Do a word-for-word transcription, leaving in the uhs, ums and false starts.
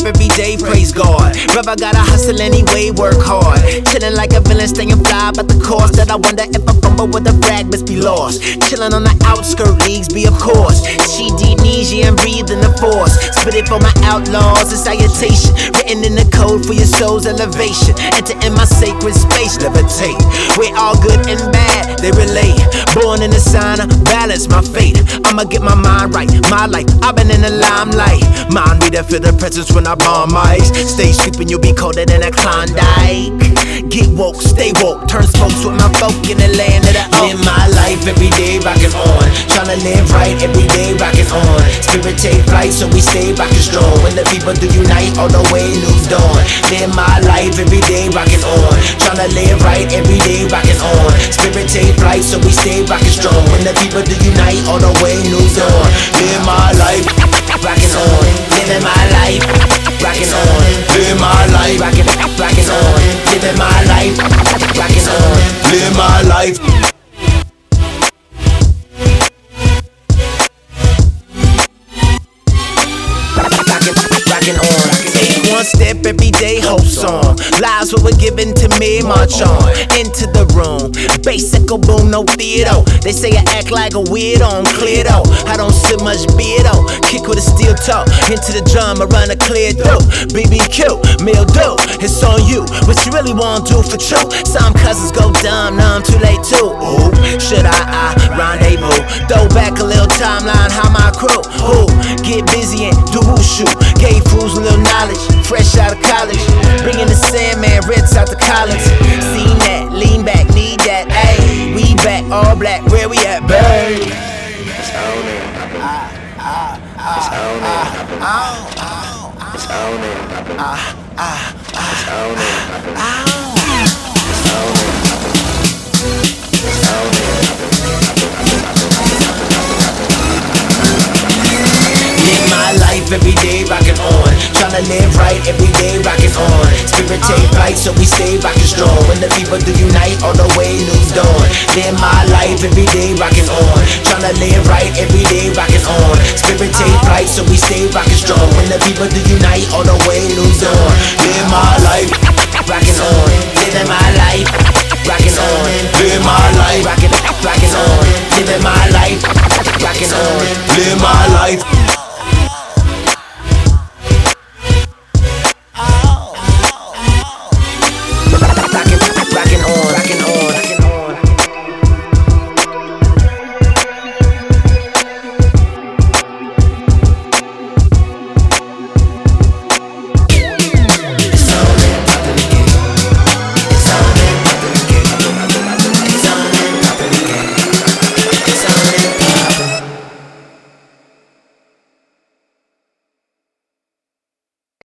every day, praise God. Brother gotta hustle anyway, work hard. Chillin' like a villain, staying fly, but the course that I wonder if I fumble with the fragments be lost. Chillin' on the outskirt leagues, be of course. She Denesia and breathing the force. Spit it for my outlaws, a salutation. Written in the code for your soul's elevation. Enter in my sacred space, levitate. We're all good and bad, they relate. Born in the sign of balance, my fate. I'ma get my mind right, my life. I've been in the limelight. Mind reader, feel the presence when I bomb mics. Stay sweeping, you'll be colder than a Klondike. Get woke, stay woke, turn spokes with my folk in the land of the oak. Live my life every day, rockin' on. Tryna live right every day, rockin' on. Spirit take flight, so we stay rockin' strong. When the people do unite, all the way moved on. Live my life every day, rockin' on. Tryna live right every day, rockin' on. Spirit take flight, so we stay rockin' strong. When the people do unite, all the way moved on. Live my life, rockin' on. Living my life, rockin' on. Live my life, rockin', rockin' on. Living my life, rockin' on. Live my life. One step every day, hope song. Lives what were given to me, march on. Into the room, basic boom, no theater. They say I act like a weirdo, I'm clear though. I don't sit much beardo. Kick with a steel toe, into the drum, I run a clear through. B B Q, meal do, it's on you. What you really wanna do for true? Some cousins go dumb, now I'm too late too. Ooh, should I, I rendezvous? Throw back a little timeline, how my crew? Ooh, get busy and do whooshoe. Gave fools a little knowledge. Fresh out of college, bringing the Sandman Ritz out to college. Seen that, lean back, need that, ayy. We back, all black, where we at, babe? It's on it. Ah, ah, ah, it's on it. Ah, ah, it's on it. Ah, ah, it's on it. ah, it's on it. It's on it. Live my life every day, rockin' on. Tryna live right every day, rockin' on. Spirit take flight, so we stay rockin' strong. When the people do unite, all the way moved on. Live my life every day, rockin' on. Tryna live right every day, rockin' on. Spirit take flight, so we stay rockin' strong. When the people do unite, all the way moved on. Live my life, rockin' on. Living my life, rockin' on. Live my life, rockin', rockin' on. Living my life, rockin' on. Live my